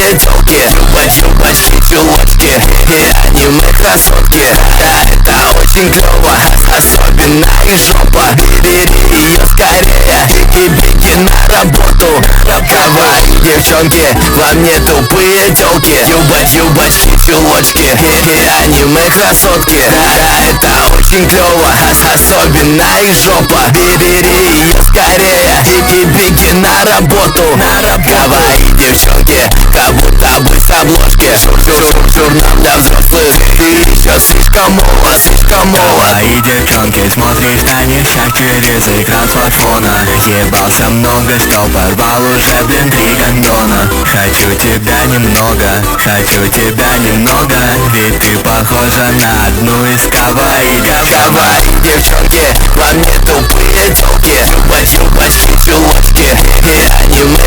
телки, чувачки, чулочки и аниме красотки. Да, это очень клево, особенно их жопа. Бери ее скорее и беги на работу. Давай, девчонки, вам не тупые телки, чувачки, чулочки и аниме красотки. Да, это очень клево, особенно их жопа. Бери ее скорее и беги на работу. Давай, девчонки, как будто бы с обложки. Журнал для взрослых, ты еще слишком молод, слишком молод. Давай, девчонки, смотри штанишек через экран смартфона. Ебался много, что порвал уже, блин, 3 гондона. Хочу тебя немного, хочу тебя немного, ведь ты похожа на одну из каваи. Давай, девчонки, вам не тупые телки, чувачки, чулочки и аниме